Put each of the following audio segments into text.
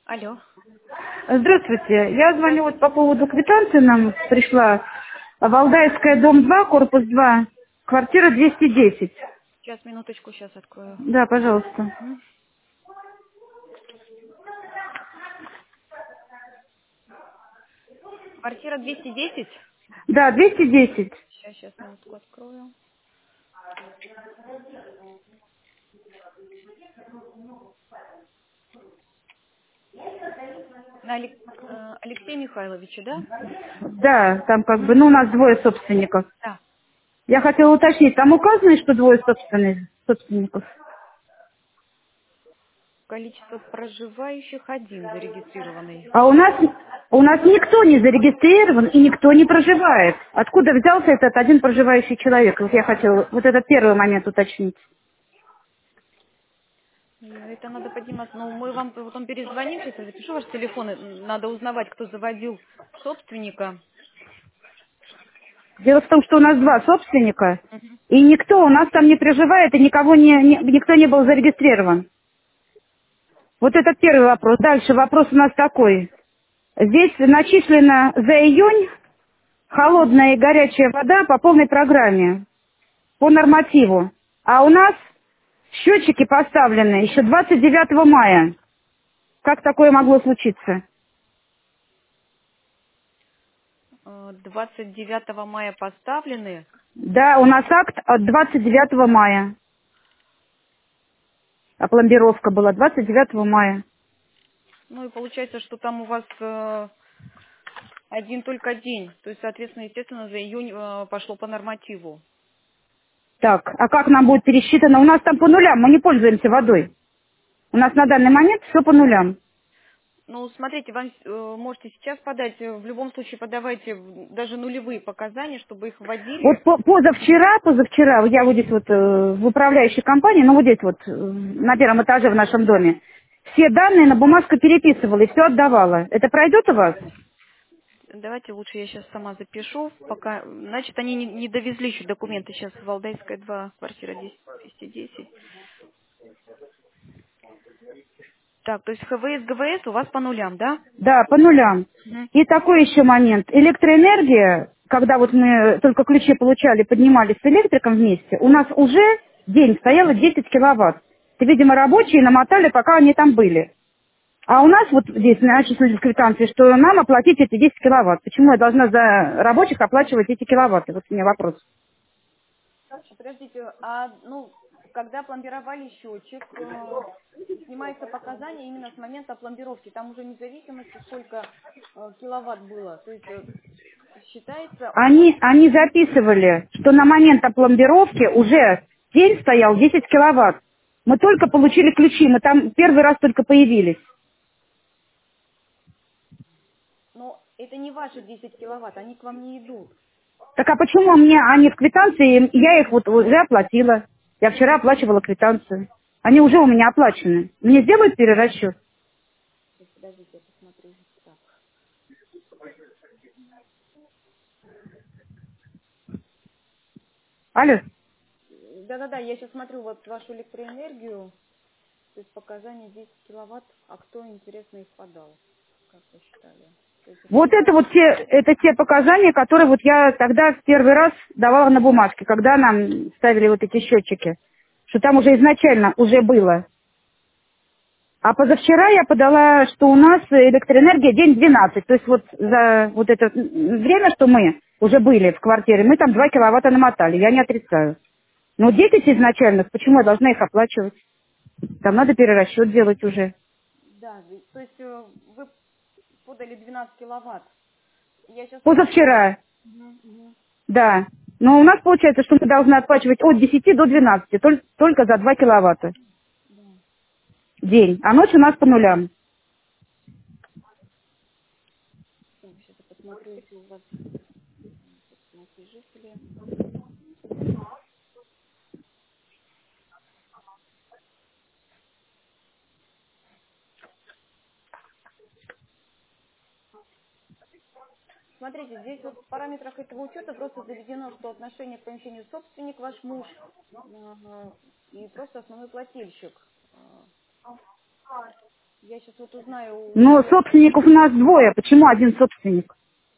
Алло. Здравствуйте. Я звоню вот Здравствуйте. по поводу квитанции. Нам пришла Валдайская, дом 2, корпус 2, квартира 210. Сейчас, минуточку, сейчас открою. Да, пожалуйста. Мгм. Квартира 210. Да, 210. Сейчас, минутку открою. На Алексея Михайловича, да? Да, там как бы, Мгм. ну, у нас двое собственников. Да. Я хотела уточнить, там указано, что двое собственников? Количество проживающих один зарегистрированный. А у нас никто не зарегистрирован и никто не проживает. Откуда взялся этот один проживающий человек? Вот я хотела вот этот первый момент уточнить. Это надо подниматься. Ну, мы вам потом перезвоним, сейчас я запишу ваш телефон. Надо узнавать, кто заводил собственника. Дело в том, что у нас два собственника, Мгм. и никто у нас там не проживает, и никто не был зарегистрирован. Вот этот первый вопрос. Дальше вопрос у нас такой. Здесь начислено за июнь холодная и горячая вода по полной программе, по нормативу. А у нас счетчики поставлены еще 29 мая. Как такое могло случиться? 29 мая поставлены. Да, у нас акт от 29 мая. А пломбировка была 29 мая. Ну и получается, что там у вас один только день. То есть, соответственно, естественно, за июнь пошло по нормативу. Так, а как нам будет пересчитано? У нас там по нулям, мы не пользуемся водой. У нас на данный момент все по нулям. Ну, смотрите, вам можете сейчас подать, в любом случае подавайте даже нулевые показания, чтобы их Вот вводили. позавчера, я вот здесь вот в управляющей компании, ну вот здесь вот на первом этаже в нашем доме, все данные на бумажку переписывала и все отдавала. Это пройдет у вас? Давайте лучше я сейчас сама запишу, пока, значит, они не довезли еще документы сейчас в Валдайская 2, квартира 10, 210. Так, то есть ХВС, ГВС у вас по нулям, да? Да, по нулям. Мгм. И такой еще момент. Электроэнергия, когда вот мы только ключи получали, поднимались с электриком вместе, у нас уже день стояло 10 киловатт. Это, видимо, рабочие намотали, пока они там были. А у нас вот здесь начислили в квитанции, что нам оплатить эти 10 киловатт. Почему я должна за рабочих оплачивать эти киловатты? Вот у меня вопрос. Подождите, ну, когда пломбировали счетчик, снимается показания именно с момента пломбировки. Там уже независимости, сколько киловатт было. То есть считается от... Они записывали, что на момент опломбировки уже день стоял 10 киловатт. Мы только получили ключи, мы там первый раз только появились. Но это не ваши 10 киловатт, они к вам не идут. Так а почему мне они в квитанции, я их вот уже оплатила. Я вчера оплачивала квитанцию. Они уже у меня оплачены. Мне сделают перерасчет? Сейчас, подождите, я посмотрю. Так. Алло. Да-да-да, я сейчас смотрю вот вашу электроэнергию, то есть показания 10 киловатт, а кто, интересно, их подал, как вы считали? То есть это Вот не это ваши. вот те показания, которые вот я тогда в первый раз давала на бумажке, когда нам ставили вот эти счетчики. Что там уже изначально уже было. А позавчера я подала, что у нас электроэнергия день 12. То есть вот за вот это время, что мы уже были в квартире, мы там 2 киловатта намотали, я не отрицаю. Но 10 изначально, почему я должна их оплачивать? Там надо перерасчет делать уже. Да, то есть вы подали 12 киловатт. Я сейчас посмотрю. Позавчера, Мгм, мгм. да. Но у нас получается, что мы должны оплачивать от 10 до 12, только за 2 киловатта в день. А ночь у нас по нулям. Так, сейчас я посмотрю, если у вас платежители. Смотрите, здесь вот в параметрах этого учета просто заведено, что отношение к помещению собственник ваш муж и просто основной плательщик. Я сейчас вот узнаю Но собственников у нас двое. Почему один собственник?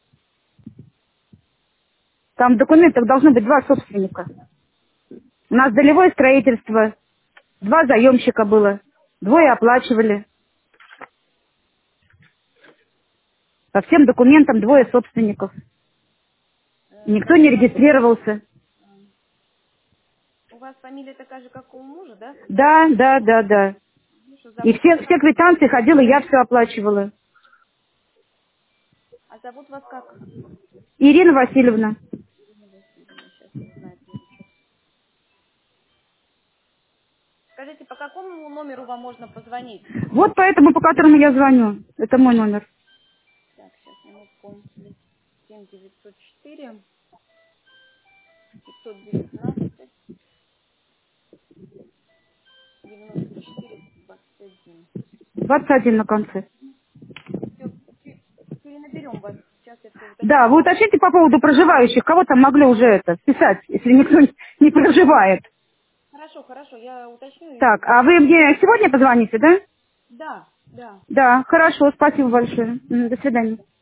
Там в документах должно быть два собственника. У нас долевое строительство, два заемщика было, двое оплачивали. По всем документам двое собственников. Никто не регистрировался. у вас фамилия такая же, как у мужа, да? Да, да, да, да. Ну, что И зовут все вас? квитанции ходила, я все оплачивала. А зовут вас как? Ирина Васильевна. Сейчас узнаю. Скажите, по какому номеру вам можно позвонить? Вот поэтому, по которому я звоню. Это мой номер. Так, сейчас минутку. 7904 519 94 21. 21 на конце. Все, перенаберем вас. Сейчас я все Да, уточню. вы уточните по поводу проживающих. Кого там могли уже это вписать, если никто не проживает. Хорошо, хорошо, я уточню и Так, а вам. вы мне сегодня позвоните, да? Да, да. Да, хорошо, спасибо большое. До свидания.